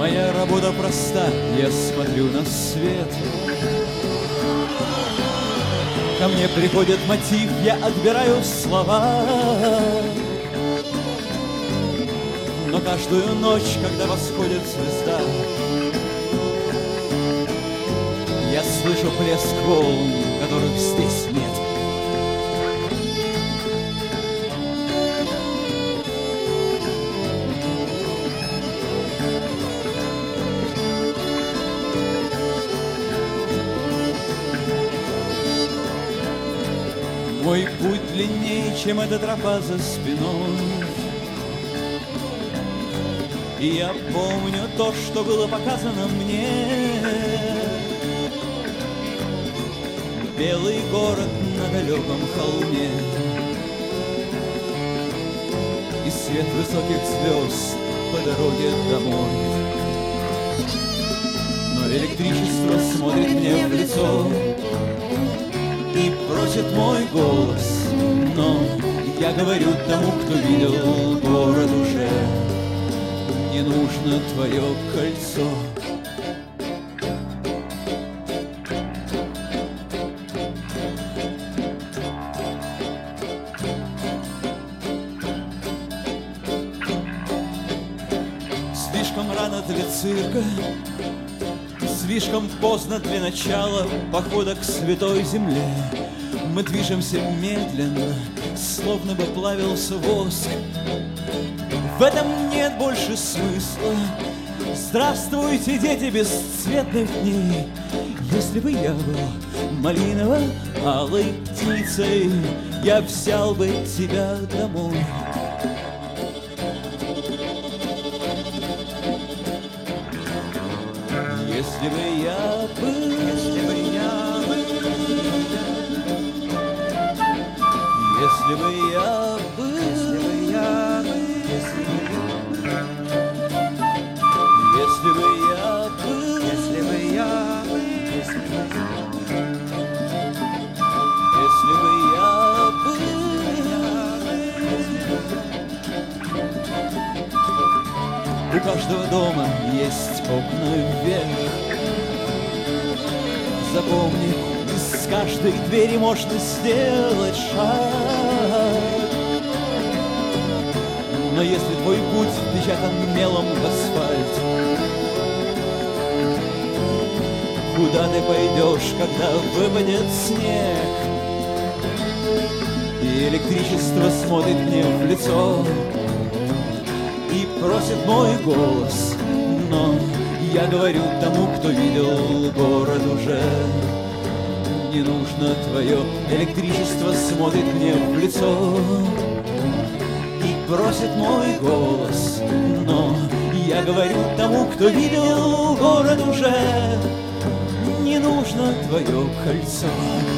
Моя работа проста, я смотрю на свет. Ко мне приходит мотив, я отбираю слова. Но каждую ночь, когда восходит звезда, я слышу плеск волн, которых здесь нет. Мой путь длиннее, чем эта тропа за спиной. И я помню то, что было показано мне. Белый город на далеком холме и свет высоких звезд по дороге домой. Но электричество смотрит мне в лицо и просит мой голос. Но я говорю тому, кто видел город уже: не нужно твое кольцо. Слишком рано для цирка, слишком поздно для начала похода к святой земле. Мы движемся медленно, словно бы плавился воск. В этом нет больше смысла. Здравствуйте, дети бесцветных дней. Если бы я был малиново-алой птицей, я взял бы тебя домой. Если бы я был, если бы я был, если бы я был, если бы я был, если бы я был, если бы я был, если бы я был. У каждого дома есть окна вверх. Запомни, из каждой двери можно сделать шаг. Но если твой путь впечатан мелом в асфальт, куда ты пойдешь, когда выпадет снег? И электричество смотрит мне в лицо и просит мой голос. Но я говорю тому, кто видел город уже: не нужно твое электричество, смотрит мне в лицо и просит мой голос. Но я говорю тому, кто видел город уже: не нужно твое кольцо.